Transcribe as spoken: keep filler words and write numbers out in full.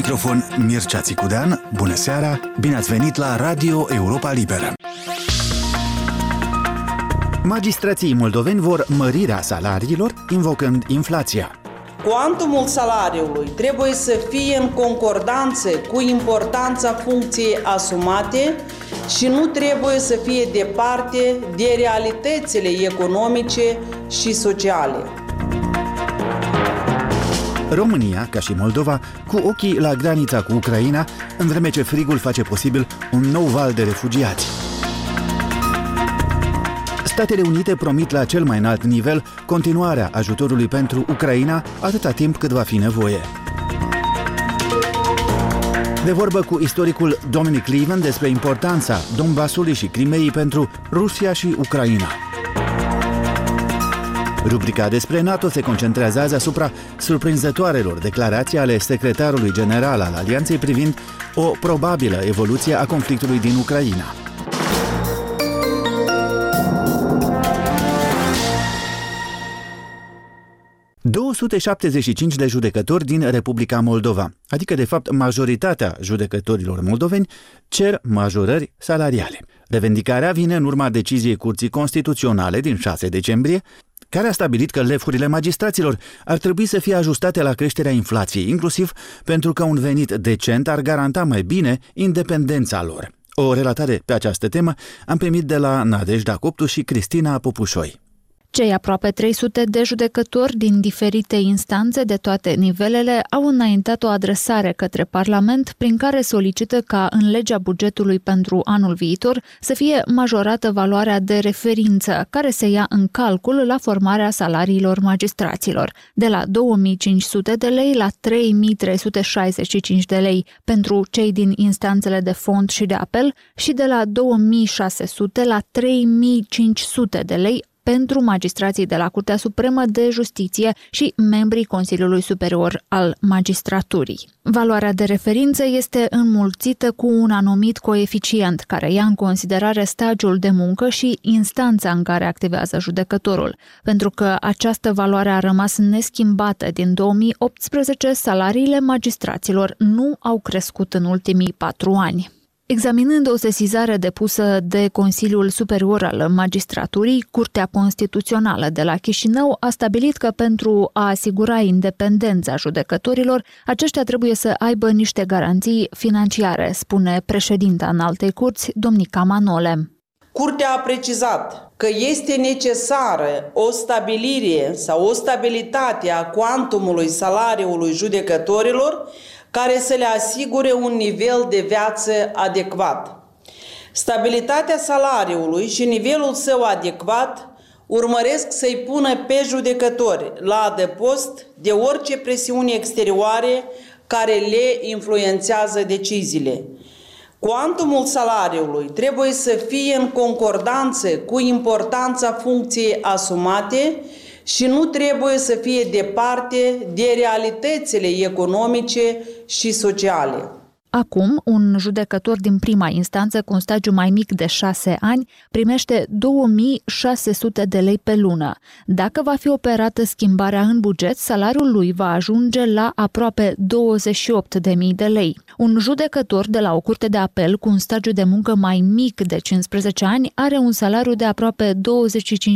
microfon Mircea Țicudean. Bună seara, bine ați venit la Radio Europa Liberă. Magistrații moldoveni vor mărirea salariilor, invocând inflația. Cuantumul salariului trebuie să fie în concordanță cu importanța funcției asumate și nu trebuie să fie departe de realitățile economice și sociale. România, ca și Moldova, cu ochii la granița cu Ucraina, în vreme ce frigul face posibil un nou val de refugiați. Statele Unite promit la cel mai înalt nivel continuarea ajutorului pentru Ucraina atâta timp cât va fi nevoie. De vorbă cu istoricul Dominic Lieven despre importanța Donbasului și Crimeii pentru Rusia și Ucraina. Rubrica despre NATO se concentrează azi asupra surprinzătoarelor declarații ale secretarului general al Alianței privind o probabilă evoluție a conflictului din Ucraina. două sute șaptezeci și cinci de judecători din Republica Moldova, adică de fapt majoritatea judecătorilor moldoveni, cer majorări salariale. Revendicarea vine în urma deciziei Curții Constituționale din șase decembrie, care a stabilit că lefurile magistraților ar trebui să fie ajustate la creșterea inflației, inclusiv pentru că un venit decent ar garanta mai bine independența lor. O relatare pe această temă am primit de la Nadejda Coptu și Cristina Popușoi. Cei aproape trei sute de judecători din diferite instanțe de toate nivelele au înaintat o adresare către Parlament prin care solicită ca în legea bugetului pentru anul viitor să fie majorată valoarea de referință care se ia în calcul la formarea salariilor magistraților, de la două mii cinci sute de lei la trei mii trei sute șaizeci și cinci de lei pentru cei din instanțele de fond și de apel și de la două mii șase sute la trei mii cinci sute de lei pentru magistrații de la Curtea Supremă de Justiție și membrii Consiliului Superior al Magistraturii. Valoarea de referință este înmulțită cu un anumit coeficient care ia în considerare stagiul de muncă și instanța în care activează judecătorul. Pentru că această valoare a rămas neschimbată din două mii optsprezece, salariile magistraților nu au crescut în ultimii patru ani. Examinând o sesizare depusă de Consiliul Superior al Magistraturii, Curtea Constituțională de la Chișinău a stabilit că pentru a asigura independența judecătorilor, aceștia trebuie să aibă niște garanții financiare, spune președinta Înaltei Curți, Domnica Manole. Curtea a precizat că este necesară o stabilire sau o stabilitate a cuantumului salariului judecătorilor care să le asigure un nivel de viață adecvat. Stabilitatea salariului și nivelul său adecvat urmăresc să-i pună pe judecători la adăpost de orice presiuni exterioare care le influențează deciziile. Cuantumul salariului trebuie să fie în concordanță cu importanța funcției asumate și nu trebuie să fie departe de realitățile economice și sociale. Acum, un judecător din prima instanță cu un stagiu mai mic de șase ani primește două mii șase sute de lei pe lună. Dacă va fi operată schimbarea în buget, salariul lui va ajunge la aproape douăzeci și opt de mii de lei. Un judecător de la o curte de apel cu un stagiu de muncă mai mic de cincisprezece ani are un salariu de aproape douăzeci și cinci